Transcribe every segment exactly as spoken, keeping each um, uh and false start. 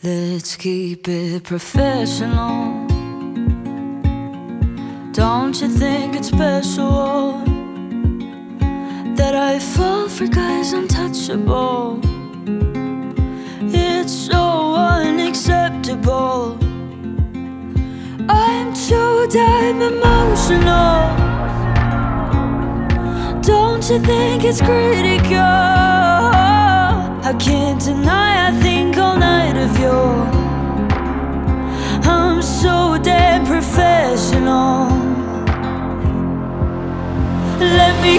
Let's keep it professional. Don't you think it's special that I fall for guys untouchable? It's so unacceptable. I'm too damn emotional. Don't you think it's critical? I can't deny I think all night of you. I'm so damn professional. Let me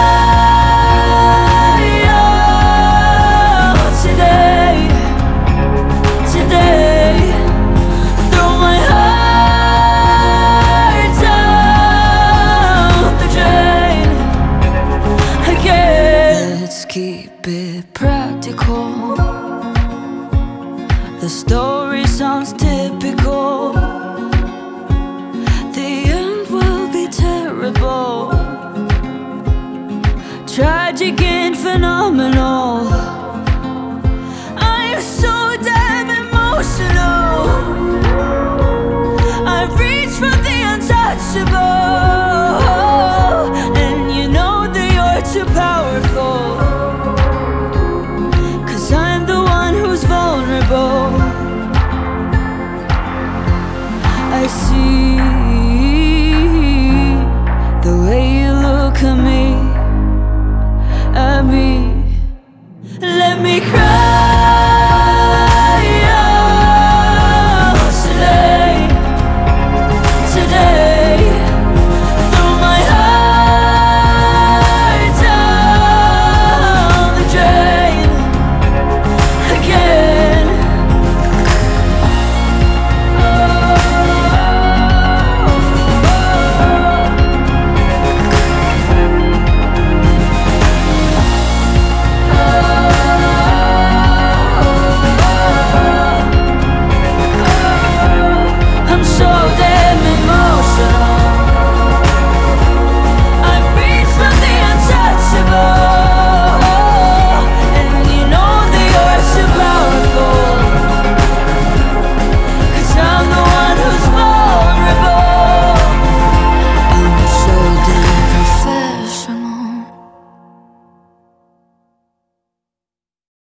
cry out today, today. Throw my heart down the drain again. Let's keep it practical. The story sounds typical. The end will be terrible, tragic and phenomenal. I'm so damn emotional. I reach for the untouchable, and you know that you're too powerful, 'cause I'm the one who's vulnerable. I see the way you look at me, at me. Let me cry.